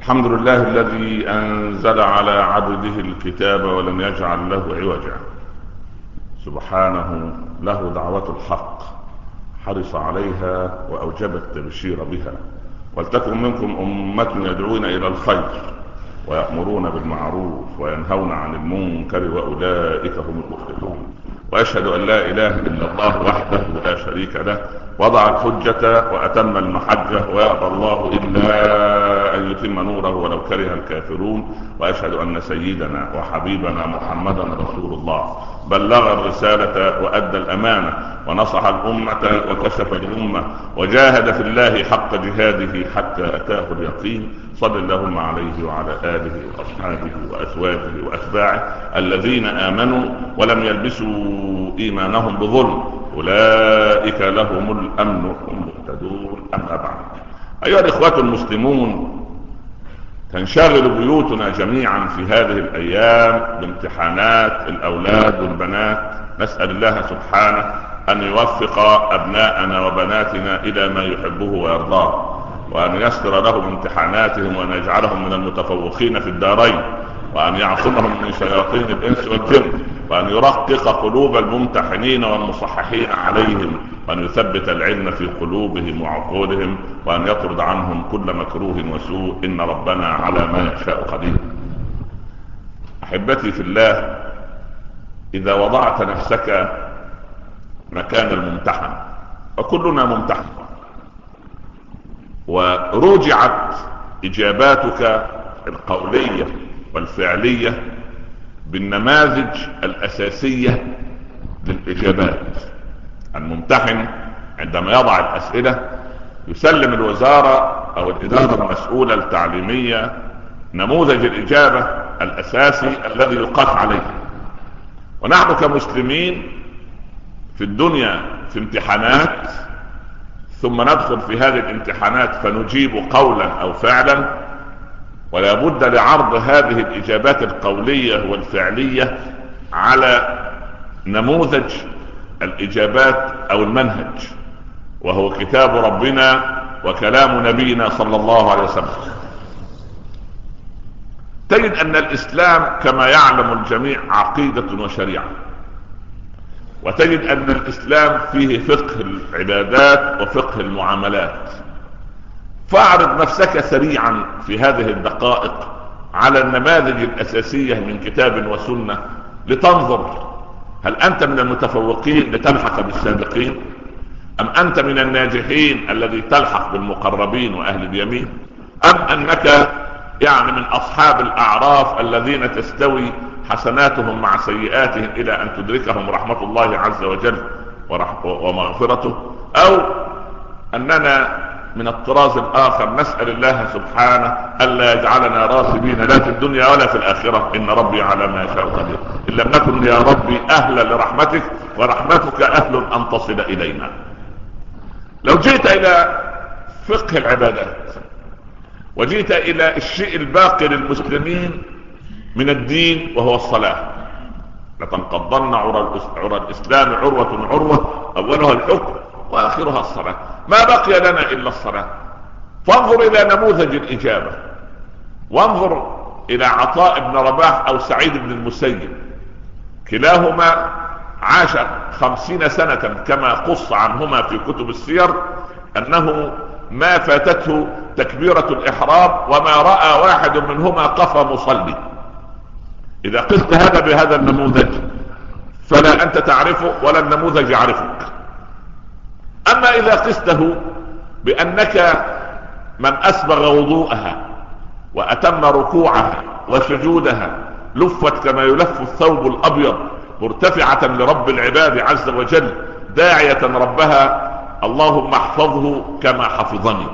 الحمد لله الذي أنزل على عبده الكتاب ولم يجعل له عوجا. سبحانه له دعوة الحق، حرص عليها وأوجب التبشير بها. ولتكن منكم أمة يدعون إلى الخير ويأمرون بالمعروف وينهون عن المنكر وأولئك هم المفلحون. وأشهد أن لا إله إلا الله وحده لا شريك له، وضع الحجة وأتم المحجة، ويأبى الله إلا أن يتم نوره ولو كره الكافرون. وأشهد أن سيدنا وحبيبنا محمدا رسول الله، بلغ الرسالة وأدى الأمانة ونصح الأمة وكشف الأمة وجاهد في الله حق جهاده حتى أتاه اليقين. صلى اللهم عليه وعلى آله وأصحابه وأزواجه وأتباعه الذين آمنوا ولم يلبسوا إيمانهم بظلم، أولئك لهم الأمن وهم مهتدون. أما بعد، أيها الإخوة المسلمون، تنشغل بيوتنا جميعا في هذه الأيام بامتحانات الأولاد والبنات. نسأل الله سبحانه أن يوفق أبناءنا وبناتنا إلى ما يحبه ويرضاه، وأن ييسر لهم امتحاناتهم وأن يجعلهم من المتفوقين في الدارين، وأن يعصمهم من شياطين الإنس والجن، وأن يرقق قلوب الممتحنين والمصححين عليهم، وأن يثبت العلم في قلوبهم وعقولهم، وأن يطرد عنهم كل مكروه وسوء. إن ربنا على ما يشاء قدير. أحبتي في الله، إذا وضعت نفسك مكان الممتحن، وكلنا ممتحن، ورجعت إجاباتك القولية والفعلية بالنماذج الأساسية للإجابات. الممتحن عندما يضع الأسئلة يسلم الوزارة أو الإدارة المسؤولة التعليمية نموذج الإجابة الأساسي الذي يقاس عليه. ونحن كمسلمين في الدنيا في امتحانات، ثم ندخل في هذه الامتحانات فنجيب قولا أو فعلا، ولا بد لعرض هذه الإجابات القولية والفعلية على نموذج الإجابات أو المنهج، وهو كتاب ربنا وكلام نبينا صلى الله عليه وسلم. تجد أن الإسلام كما يعلم الجميع عقيدة وشريعة، وتجد أن الإسلام فيه فقه العبادات وفقه المعاملات. فاعرض نفسك سريعا في هذه الدقائق على النماذج الأساسية من كتاب وسنة لتنظر هل أنت من المتفوقين لتلحق بالسابقين، أم أنت من الناجحين الذي تلحق بالمقربين وأهل اليمين، أم أنك من أصحاب الأعراف الذين تستوي حسناتهم مع سيئاتهم إلى أن تدركهم رحمة الله عز وجل ومغفرته، أو أننا من الطراز الآخر. نسأل الله سبحانه ألا يجعلنا راسبين لا في الدنيا ولا في الآخرة، إن ربي على ما يشاء قدير. إن لم نكن يا ربي أهلا لرحمتك، ورحمتك أهل أن تصل إلينا. لو جئت إلى فقه العبادات وجئت إلى الشيء الباقي للمسلمين من الدين وهو الصلاة، لتنقضن عرى الإسلام عروة عروة، أولها الحكم وآخرها الصلاة. ما بقي لنا إلا الصلاة. فانظر إلى نموذج الإجابة، وانظر إلى عطاء بن رباح أو سعيد بن المسيب، كلاهما عاش 50 سنة كما قص عنهما في كتب السير، أنه ما فاتته تكبيرة الإحرام وما رأى واحد منهما قفا مصلي. إذا قست هذا بهذا النموذج فلا أنت تعرفه ولا النموذج يعرفك. أما إذا قسته بأنك من أسبغ وضوءها وأتم ركوعها وسجودها، لفت كما يلف الثوب الأبيض مرتفعة لرب العباد عز وجل، داعية ربها اللهم احفظه كما حفظني.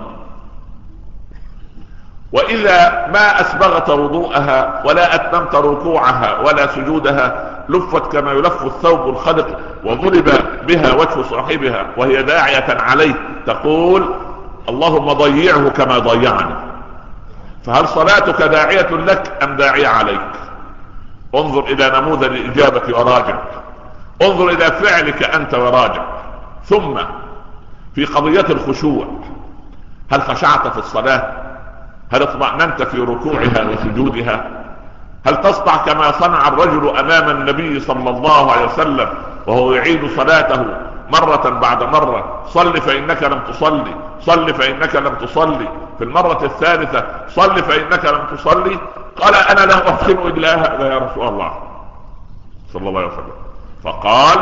وإذا ما أسبغت وضوءها ولا أتممت ركوعها ولا سجودها، لفت كما يلف الثوب الخلق وضرب بها وجه صاحبها وهي داعية عليه، تقول اللهم ضيعه كما ضيعني. فهل صلاتك داعية لك أم داعية عليك؟ انظر إلى نموذج الإجابة وراجع، انظر إلى فعلك أنت وراجع. ثم في قضية الخشوع، هل خشعت في الصلاة؟ هل اطمأننت في ركوعها وسجودها؟ هل تصنع كما صنع الرجل امام النبي صلى الله عليه وسلم وهو يعيد صلاته مرة بعد مرة؟ صل فإنك لم تصلي، صل فإنك لم تصلي. في المرة الثالثة صل فإنك لم تصلي. قال أنا لا أحسن إلا هذا يا رسول الله صلى الله عليه وسلم. فقال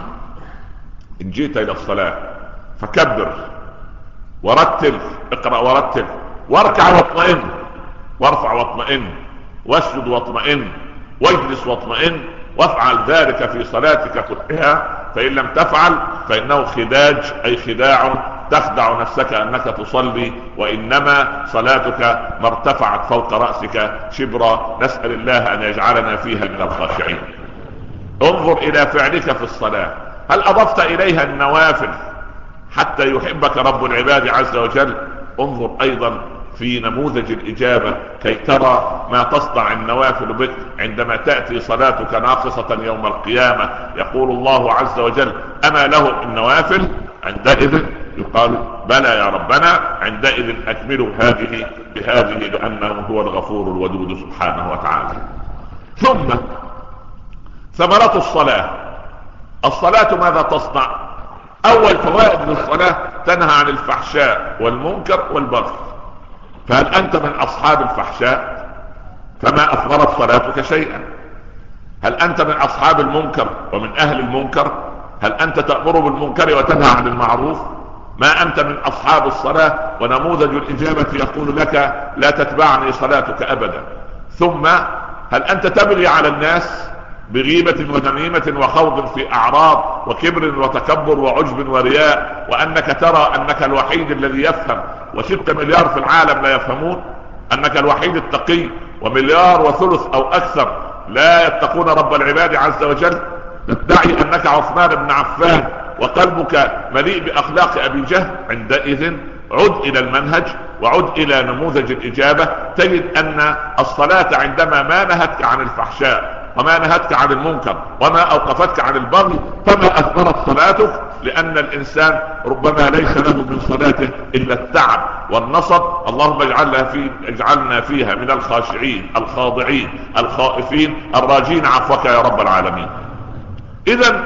إن جئت إلى الصلاة فكبر ورتل، اقرأ ورتل، واركع واطمئن، وارفع واطمئن، واسجد واطمئن، واجلس واطمئن، وافعل ذلك في صلاتك كلها. فإن لم تفعل فإنه خداج، أي خداع، تخدع نفسك أنك تصلي، وإنما صلاتك ما ارتفعت فوق رأسك شبرا. نسأل الله أن يجعلنا فيها من الخاشعين. انظر إلى فعلك في الصلاة، هل أضفت إليها النوافل حتى يحبك رب العباد عز وجل؟ انظر أيضا في نموذج الإجابة كي ترى ما تصنع النوافل بك عندما تأتي صلاتك ناقصة يوم القيامة. يقول الله عز وجل أما له النوافل؟ عندئذ يقال بلى يا ربنا، عندئذ أكملوا هذه بهذه لأنه هو الغفور الودود سبحانه وتعالى. ثم ثمرة الصلاة. الصلاة ماذا تصنع؟ أول فوائد للصلاة تنهى عن الفحشاء والمنكر والبغي. فهل أنت من أصحاب الفحشاء؟ فما أثمرت صلاتك شيئا. هل أنت من أصحاب المنكر ومن أهل المنكر؟ هل أنت تأمر بالمنكر وتنهى عن المعروف؟ ما أنت من أصحاب الصلاة. ونموذج الإجابة يقول لك لا تتبعني صلاتك أبدا. ثم هل أنت تبغي على الناس بغيبة ونميمة وخوض في أعراض وكبر وتكبر وعجب ورياء، وأنك ترى أنك الوحيد الذي يفهم و6 مليار في العالم لا يفهمون، أنك الوحيد التقي و1.3 مليار أو أكثر لا يتقون رب العباد عز وجل؟ تدعي أنك عثمان بن عفان وقلبك مليء بأخلاق أبي جهل؟ عندئذ عد إلى المنهج وعد إلى نموذج الإجابة. تجد أن الصلاة عندما ما نهتك عن الفحشاء وما نهتك عن المنكر وما اوقفتك عن البغي فما اثمرت صلاتك، لان الانسان ربما ليس له من صلاته الا التعب والنصب. اللهم اجعلنا فيها من الخاشعين الخاضعين الخائفين الراجين عفوك يا رب العالمين. اذا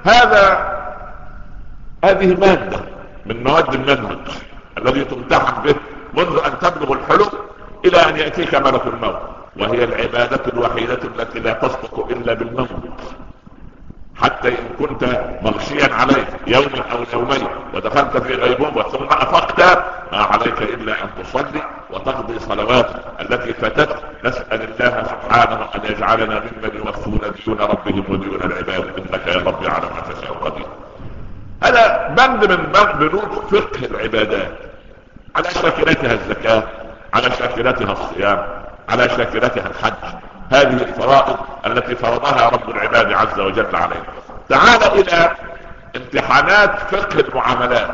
هذه مادة من مواد المنهج الذي تمتحن به منذ ان تبلغ الحلم الى ان يأتيك ملك الموت، وهي العبادة الوحيدة التي لا تصدق إلا بالموت. حتى إن كنت مغشيا عليك يوم أو يومين ودخلت في غيبوبة ثم أفقت ما عليك إلا أن تصلي وتقضي صلوات التي فاتت. نسأل الله سبحانه أن يجعلنا ممن يوفون ديون ربهم وديون العباد، إنك يا رب على ما تشاء قدير. هذا بند من بنود فقه العبادات، على شاكلتها الزكاة، على شاكلتها الصيام، على شاكلتها الحج. هذه الفرائض التي فرضها رب العباد عز وجل علينا. تعال الى امتحانات فقه المعاملات.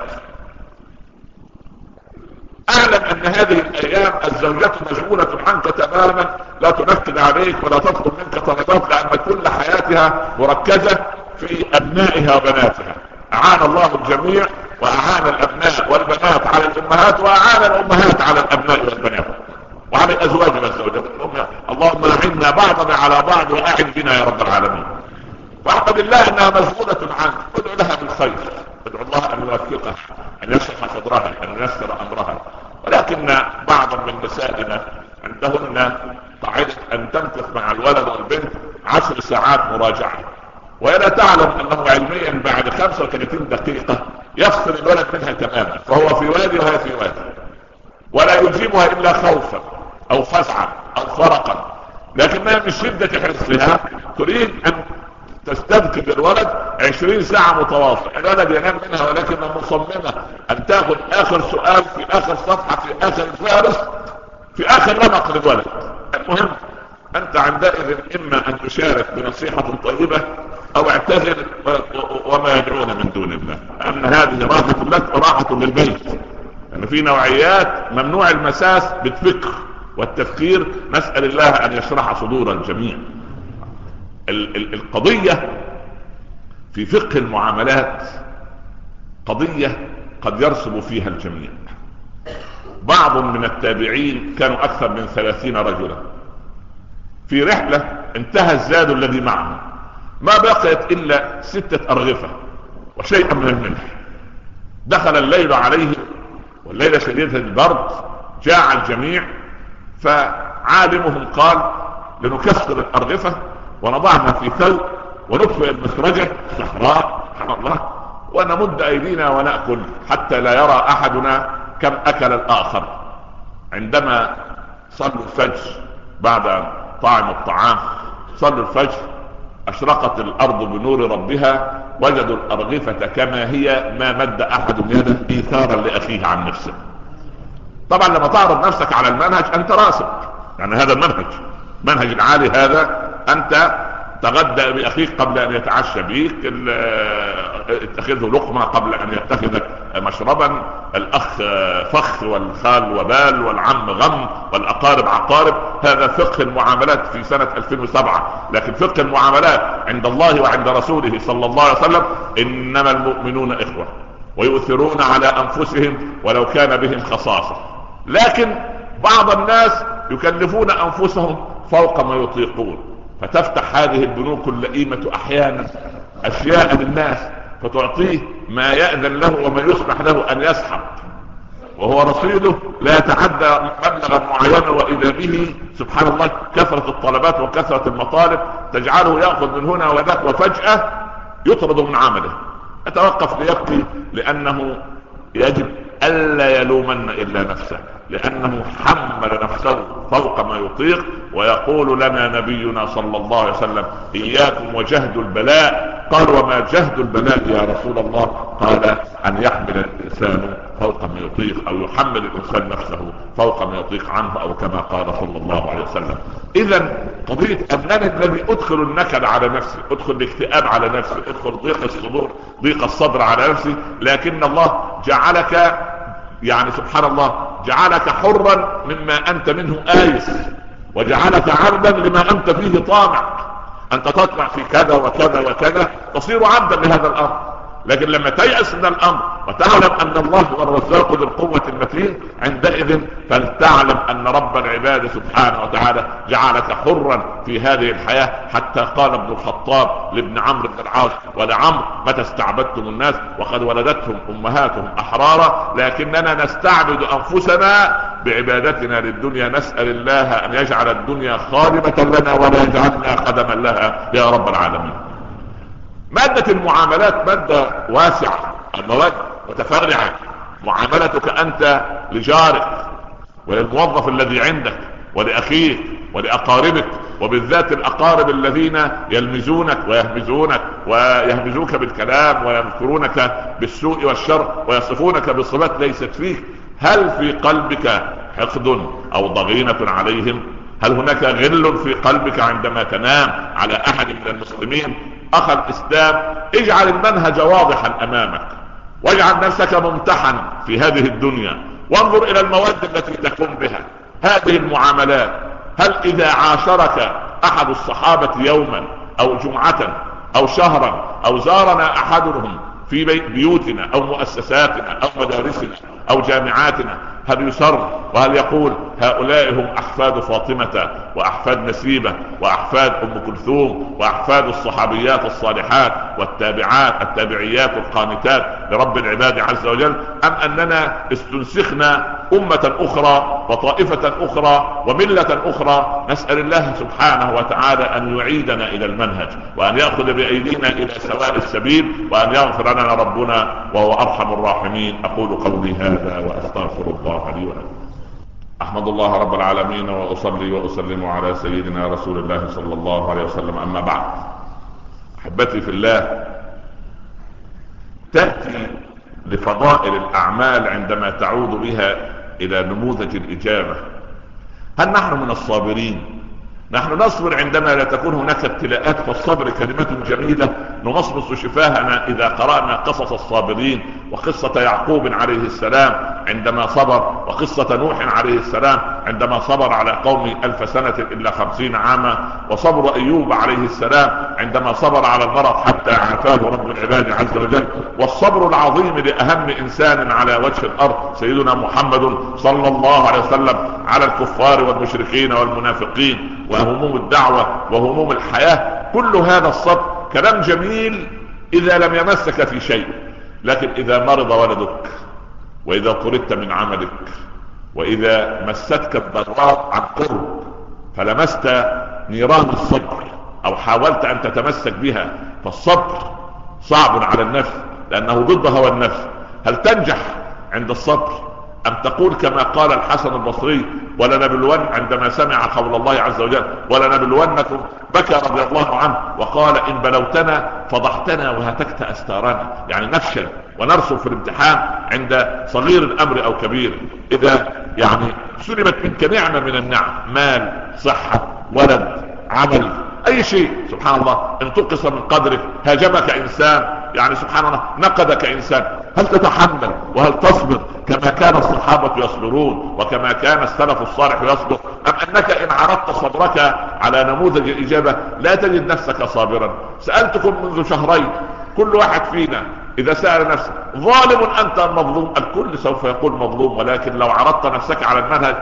اعلم ان هذه الايام الزوجة مشغولة عنك تماما، لا تنكد عليك ولا تطلب منك طلبات، لان كل حياتها مركزة في ابنائها وبناتها. اعان الله الجميع واعان الابناء والبنات على الامهات، واعان الامهات على الابناء والبنات وعلى ازواجنا والزوجات. اللهم اعنا بعضنا على بعض واعن بنا يا رب العالمين. واحمد الله انها مشغولة عنك، ادعو لها بالخير، ادعو الله ان يوفقها، ان يشرح صدرها، ان ييسر امرها. ولكن بعضا من نسائنا عندهن قاعدة ان تمكث مع الولد والبنت 10 ساعات مراجعة، وهي لا تعلم انه علميا بعد 35 دقيقة يفصل الولد منها تماما، فهو في وادي وهي في وادي، ولا يجيبها الا خوفا او فزعا او فرقا. لكنها من شدة حرصها تريد ان تستذكر الولد 20 ساعة متواصلة. الولد ينام منها ولكنها مصممة ان تاخذ اخر سؤال في اخر صفحة في اخر الفارس في اخر رمق للولد. المهم انت عندئذ اما ان تشارك بنصيحة طيبة او اعتذر وما يدعون من دون الله، ان هذه راحة لك وراحة للبيت. يعني في نوعيات ممنوع المساس بالفكر والتفكير. نسأل الله ان يشرح صدور الجميع. القضية في فقه المعاملات قضية قد يرسب فيها الجميع. بعض من التابعين كانوا اكثر من 30 رجلا في رحلة انتهى الزاد الذي معهم، ما بقيت الا 6 أرغفة وشيئا من الملح. دخل الليل عليه والليلة شديدة البرد، جاع الجميع، فعالمهم قال لنكسر الأرغفة ونضعها في ثوب ونطفئ المسرجة صحراء سبحان الله ونمد ايدينا ونأكل حتى لا يرى احدنا كم اكل الاخر. عندما صلوا الفجر بعد ان طعموا الطعام صلوا الفجر اشرقت الارض بنور ربها، وجدوا الارغفة كما هي، ما مد احد يده ايثارا لاخيه عن نفسه. طبعا لما تعرض نفسك على المنهج انت راسب، يعني هذا المنهج منهج العالي، هذا انت تغدى باخيك قبل ان يتعشى بيك، اتخذه لقمة قبل ان يتخذك مشربا، الاخ فخ والخال وبال والعم غم والاقارب عقارب. هذا فقه المعاملات في سنة 2007. لكن فقه المعاملات عند الله وعند رسوله صلى الله عليه وسلم انما المؤمنون اخوة ويؤثرون على انفسهم ولو كان بهم خصاصة. لكن بعض الناس يكلفون انفسهم فوق ما يطيقون، فتفتح هذه البنوك اللئيمة احيانا اشياء للناس فتعطيه ما يأذن له وما يسمح له ان يسحب، وهو رصيده لا يتعدى مبلغا معينا، واذا به سبحان الله كثرة الطلبات وكثرة المطالب تجعله يأخذ من هنا وذاك، وفجأة يطرد من عمله، يتوقف ليبكي، لانه يجب الا يلومن الا نفسه، لانه حمل نفسه فوق ما يطيق. ويقول لنا نبينا صلى الله عليه وسلم اياكم وجهد البلاء. قال وما جهد البلاء يا رسول الله؟ قال ان يحمل الانسان فوق ما يطيق، او يحمل الانسان نفسه فوق ما يطيق عنه، او كما قال صلى الله عليه وسلم. اذا قضية انني الذي ادخل النكد على نفسي، ادخل الاكتئاب على نفسي، ادخل ضيق الصدور ضيق الصدر على نفسي، لكن الله جعلك يعني سبحان الله جعلك حرا مما انت منه آيس، وجعلك عبدا لما انت فيه طامع. انت تطمع في كذا وكذا وكذا تصير عبدا لهذا الامر. لكن لما تيأس من الامر وتعلم ان الله هو الرزاق ذو القوة المتين، عندئذ فلتعلم ان رب العباد سبحانه وتعالى جعلك حرا في هذه الحياة. حتى قال ابن الخطاب لابن عمرو بن العاص ولعمرو متى استعبدتم الناس وقد ولدتهم امهاتهم احرارا، لكننا نستعبد انفسنا بعبادتنا للدنيا، نسأل الله ان يجعل الدنيا خادمة لنا ولا يجعلنا خدما لها يا رب العالمين. مادة المعاملات مادة واسعة، المواد متفرعة. معاملتك انت لجارك وللموظف الذي عندك ولأخيك ولأقاربك، وبالذات الأقارب الذين يلمزونك ويهمزونك ويهمزوك بالكلام ويذكرونك بالسوء والشر ويصفونك بصفات ليست فيك. هل في قلبك حقد أو ضغينة عليهم؟ هل هناك غل في قلبك عندما تنام على أحد من المسلمين؟ أخ الإسلام، اجعل المنهج واضحا أمامك، واجعل نفسك ممتحنا في هذه الدنيا، وانظر إلى المواد التي تقوم بها هذه المعاملات. هل إذا عاشرك أحد الصحابة يوما أو جمعة أو شهرا أو زارنا أحدهم في بيوتنا أو مؤسساتنا أو مدارسنا أو جامعاتنا، هل يسر وهل يقول هؤلاء هم أحفاد فاطمة وأحفاد نسيبة وأحفاد أم كلثوم وأحفاد الصحابيات الصالحات التابعيات القانتات لرب العباد عز وجل، أم أننا استنسخنا أمة أخرى وطائفة أخرى وملة أخرى؟ نسأل الله سبحانه وتعالى أن يعيدنا إلى المنهج، وأن يأخذ بأيدينا إلى سواء السبيل، وأن يغفر لنا ربنا وهو أرحم الراحمين. أقول قولي هذا وأستغفر الله لي ولكم. أحمد الله رب العالمين وأصلي وأسلم على سيدنا رسول الله صلى الله عليه وسلم. أما بعد، أحبتي في الله، تأتي لفضائل الأعمال عندما تعود بها إلى نموذج الإجابة. هل نحن من الصابرين؟ نحن نصبر عندما لا تكون هناك ابتلاءات، فالصبر كلمة جميلة نمصمص شفاهنا إذا قرأنا قصص الصابرين، وقصة يعقوب عليه السلام عندما صبر، وقصة نوح عليه السلام عندما صبر على قوم 1000 سنة إلا 50 عاما، وصبر أيوب عليه السلام عندما صبر على المرض حتى عافاه رب العباد عز وجل، والصبر العظيم لأهم إنسان على وجه الأرض سيدنا محمد صلى الله عليه وسلم على الكفار والمشركين والمنافقين وهموم الدعوة وهموم الحياة. كل هذا الصبر كلام جميل إذا لم يمسك في شيء، لكن إذا مرض ولدك، وإذا طردت من عملك، وإذا مستك الضراء عن قرب فلمست نيران الصبر أو حاولت أن تتمسك بها، فالصبر صعب على النفس لأنه ضد هوى النفس. هل تنجح عند الصبر أم تقول كما قال الحسن البصري ولنبلون عندما سمع قول الله عز وجل ولنبلونكم، بكى رضي الله عنه وقال إن بلوتنا فضحتنا وهتكت أستارنا، يعني نفشل ونرسل في الامتحان عند صغير الأمر أو كبير. إذا يعني سلمت منك نعمة من النعم، مال، صحة، ولد، عمل، أي شيء، سبحان الله، ان تنقص من قدرك، هاجمك إنسان، يعني سبحان الله نقدك إنسان، هل تتحمل وهل تصبر كما كان الصحابة يصبرون وكما كان السلف الصالح يصبر، أم أنك إن عرضت صبرك على نموذج الإجابة لا تجد نفسك صابرا؟ سألتكم منذ شهرين، كل واحد فينا إذا سأل نفسه ظالم أنت مظلوم؟ الكل سوف يقول مظلوم، ولكن لو عرضت نفسك على المنهج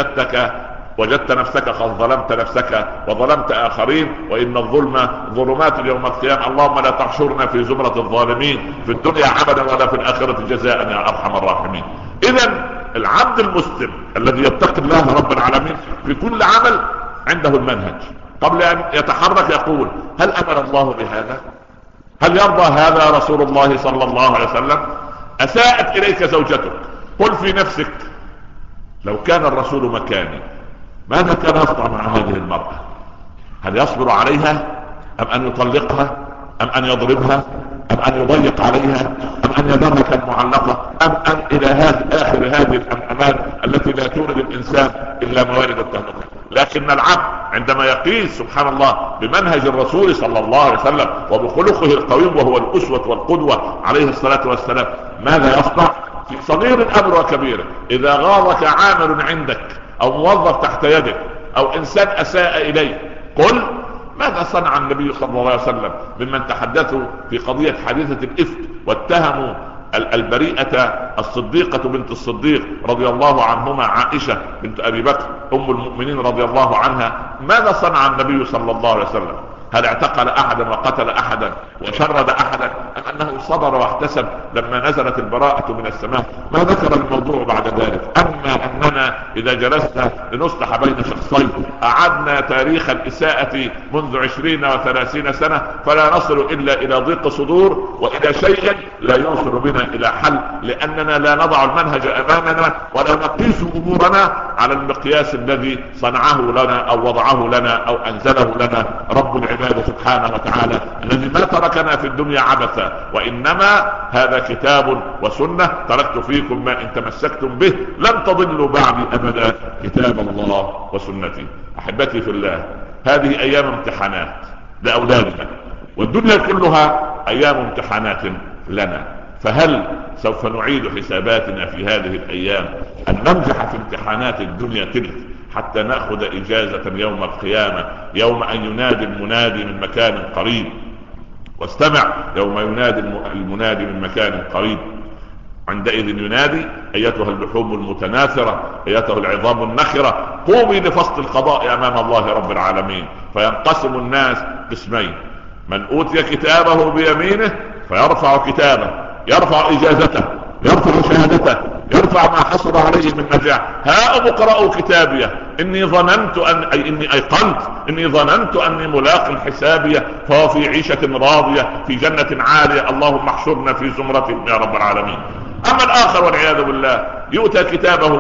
وجدت نفسك قد ظلمت نفسك وظلمت آخرين، وإن الظلم ظلمات يوم القيامة. اللهم لا تحشرنا في زمرة الظالمين في الدنيا عبدا ولا في الآخرة جزاء يا أرحم الراحمين. إذن العبد المسلم الذي يتقي الله رب العالمين في كل عمل عنده المنهج، قبل أن يتحرك يقول هل أمر الله بهذا؟ هل يرضى هذا رسول الله صلى الله عليه وسلم؟ أساءت إليك زوجتك، قل في نفسك لو كان الرسول مكاني ماذا كان يصنع مع هذه المرأة؟ هل يصبر عليها أم أن يطلقها أم أن يضربها أم أن يضيق عليها أم أن يذرها كالمعلقة أم أن إلى آخر هذه الأمثال التي لا تورد الإنسان إلا موارد التهلكة. لكن العبد عندما يقيس سبحان الله بمنهج الرسول صلى الله عليه وسلم وبخلقه القويم وهو الأسوة والقدوة عليه الصلاة والسلام، ماذا يصنع في صغير الأمر وكبيره؟ إذا غاضك عامل عندك أو موظف تحت يدك أو إنسان أساء إليه، قل ماذا صنع النبي صلى الله عليه وسلم ممن تحدثوا في قضية حادثة الإفك واتهموا البريئة الصديقة بنت الصديق رضي الله عنهما عائشة بنت أبي بكر أم المؤمنين رضي الله عنها؟ ماذا صنع النبي صلى الله عليه وسلم؟ هل اعتقل أحدا وقتل أحدا وشرد أحدا أم أنه صبر واحتسب لما نزلت البراءة من السماء؟ ما ذكر الموضوع بعد ذلك. أما أننا إذا جلسنا لنصلح بين شخصين أعدنا تاريخ الإساءة منذ 20 و30 سنة فلا نصل إلا إلى ضيق صدور وإلى شيء لا يوصل بنا إلى حل، لأننا لا نضع المنهج أمامنا ولا نقيس أمورنا على المقياس الذي صنعه لنا أو وضعه لنا أو أنزله لنا رب العباد سبحانه وتعالى، الذي ما تركنا في الدنيا عبثا، وإنما هذا كتاب وسنة تركت فيكم ما إن تمسكتم به لن تضلوا بعدي أبدا، كتاب الله وسنتي. أحبتي في الله، هذه أيام امتحانات لأولادنا، والدنيا كلها أيام امتحانات لنا، فهل سوف نعيد حساباتنا في هذه الأيام أن ننجح في امتحانات الدنيا تلك حتى نأخذ إجازة يوم القيامة، يوم أن ينادي المنادي من مكان قريب؟ واستمع يوم ينادي المنادي من مكان قريب، عندئذ ينادي أيتها اللحوم المتناثرة أيتها العظام النخرة قومي لفصل القضاء أمام الله رب العالمين. فينقسم الناس قسمين: من أوتي كتابه بيمينه فيرفع كتابه، يرفع إجازته، يرفع شهادته، يرفع ما حصل عليه من نجاح. هاؤم اقرأوا كتابيه إني ظننت إني أيقنت إني ظننت أني ملاق حسابيه فهو في عيشة راضية في جنة عالية، اللهم احشرنا في زمرتهم يا رب العالمين. أما الآخر والعياذ بالله يؤتى كتابه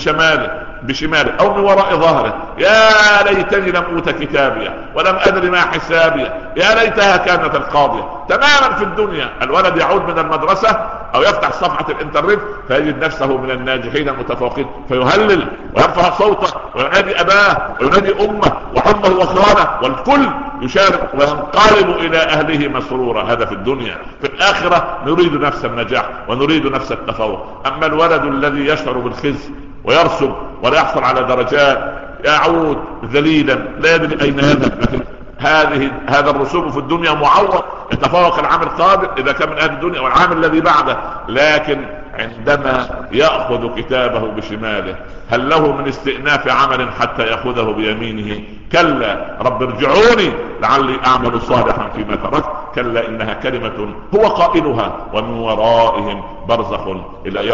بشماله أو من وراء ظهره: يا ليتني لم أوت كتابيه ولم أدري ما حسابيه، يا ليتها كانت القاضية. تماما في الدنيا الولد يعود من المدرسة أو يفتح صفحة الإنترنت فيجد نفسه من الناجحين المتفوقين، فيهلل ويرفع صوته وينادي أباه وينادي أمه وعمه وخاله، والكل يشارك وينقلب الى اهله مسرورا. هذا في الدنيا. في الاخرة نريد نفس النجاح ونريد نفس التفوق. اما الولد الذي يشعر بالخزي ويرسب ولا يحصل على درجات يعود ذليلا لا يدري اين يذهب. لكن هذا الرسوب في الدنيا معوض، يتفوق العام القادم اذا كان من اهل الدنيا والعام الذي بعده. لكن عندما يأخذ كتابه بشماله هل له من استئناف عمل حتى يأخذه بيمينه؟ كلا رب ارجعوني لعلي أعمل صالحا فيما تركت. كلا إنها كلمة هو قائلها ومن ورائهم برزخ إلى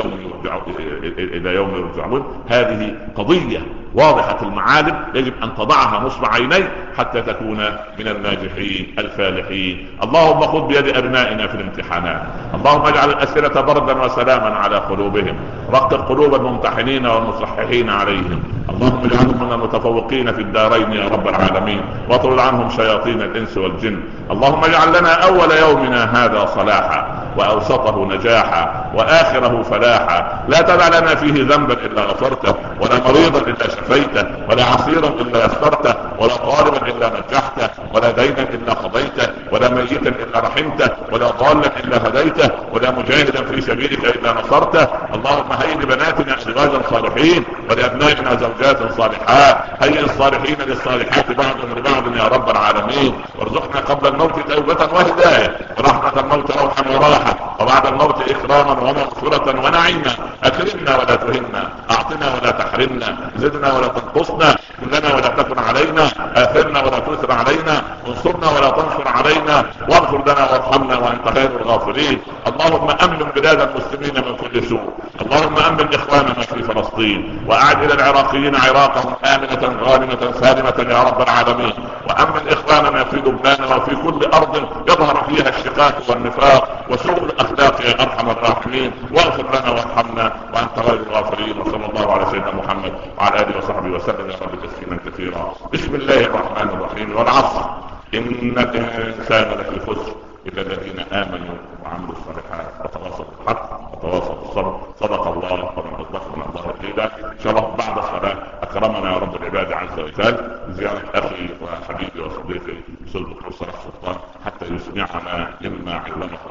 يوم يرجعون. هذه قضية واضحة المعالم يجب أن تضعها نصب عينيك حتى تكون من الناجحين الفالحين. اللهم خذ بيد أبنائنا في الامتحانات. اللهم اجعل الأسئلة بردا وسلاما على قلوبهم. رقق قلوب الممتحنين والمصححين عليهم. اللهم اجعلهم من المتفوقين في الدارين يا رب العالمين، واطرد عنهم شياطين الإنس والجن. اللهم اجعل لنا أول يومنا هذا صلاحا، وأوسطه نجاحا، وآخره فلاحا. لا تدع لنا فيه ذنبا إلا غفرته، ولا مريضا إلا شفيته، ولا عصيرا إلا يسرته، ولا طالبا إلا نجحته، ولا دينا إلا قضيته، ولا ميتا إلا رحمته، ولا ضالا إلا هديته، ولا مجاهدا في سبيلك إلا نصرته. اللهم هيئ لبناتنا أزواجا صالحين، ولأبنائنا زوجات صالحات. هيئ الصالحين للصالحات بعضهم لبعض يا رب العالمين. وارزقنا قبل الموت توبة وهداية، ورحمة الموت روحا وراحة، وبعد الموت إكراما ومغفرة ونعيما. أكرمنا ولا تهنا، أعطنا ولا تحرمنا، زدنا ولا تنقصنا، كلنا ولا تكن علينا، آثرنا ولا تؤثر علينا، انصرنا ولا تنصر علينا، واغفر لنا وارحمنا وأنت خير الغافرين. اللهم أمن بلاد المسلمين من كل سوء. اللهم أمن إخواننا في فلسطين، وأعد إلى العراقيين عراقهم آمنة غانمة سالمة يا رب العالمين. وأمن إخواننا في لبنان وفي كل أرض يظهر فيها الشقاق والنفاق وسوء الأخلاق يا أرحم الراحمين. واغفر لنا وارحمنا وأنت خير الغافرين. وصلى الله على سيدنا محمد وعلى آله وصحبه وسلم يا رب تسليما كثيرا. بسم الله الرحمن الرحيم. والعصر إن الإنسان لفي خسر إلا الذين آمنوا وعملوا الصالحات وتواصوا بالحق وتواصوا بالصبر. صدق الله ومن أصدقنا الله قيلا. إن شاء الله بعد الصلاة أكرمنا يا رب العباد عز وجل زيارة أخي وحبيبي وصديقي الأستاذ الدكتور صلاح سلطان حتى يسمعنا مما علمه